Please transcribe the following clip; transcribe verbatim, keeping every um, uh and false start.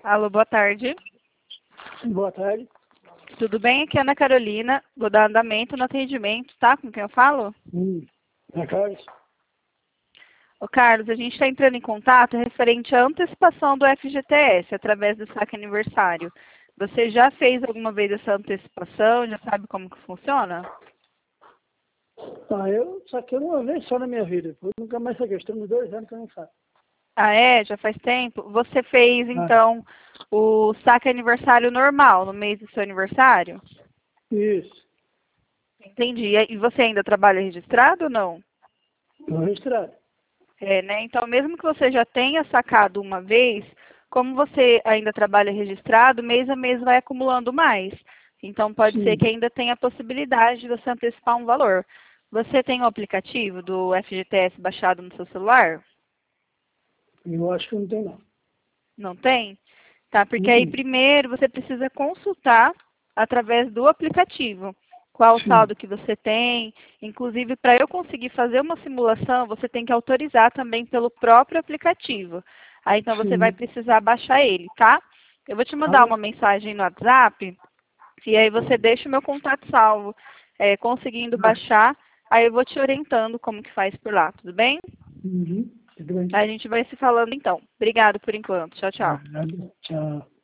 Alô, boa tarde. Boa tarde. Tudo bem? Aqui é a Ana Carolina, vou dar andamento no atendimento, tá? Com quem eu falo? Hum, é Carlos. Ô, Carlos, a gente está entrando em contato referente à antecipação do F G T S através do saque aniversário. Você já fez alguma vez essa antecipação? Já sabe como que funciona? Ah, eu saquei uma vez só na minha vida. Depois nunca mais saquei. Estamos dois anos que eu não saco. Ah, é? Já faz tempo? Você fez, Ah, então, o saque aniversário normal, no mês do seu aniversário? isso. Entendi. E você ainda trabalha registrado ou não? Estou registrado. É, né? Então, mesmo que você já tenha sacado uma vez, como você ainda trabalha registrado, mês a mês vai acumulando mais. Então, pode ser Sim. que ainda tenha a possibilidade de você antecipar um valor. Você tem o aplicativo do F G T S baixado no seu celular? Eu acho que não tem, não. Não tem? Tá, porque aí Hum, primeiro você precisa consultar através do aplicativo qual o sim. saldo que você tem. Inclusive, para eu conseguir fazer uma simulação, você tem que autorizar também pelo próprio aplicativo. Aí, então, você vai Sim. precisar baixar ele, tá? Eu vou te Tá mandar bom. uma mensagem no WhatsApp e aí você deixa o meu contato salvo. É, conseguindo Tá. baixar, aí eu vou te orientando como que faz por lá, tudo bem? Uhum. Tudo bem. A gente vai se falando então. Obrigado por enquanto. Tchau, tchau. Ah, tchau.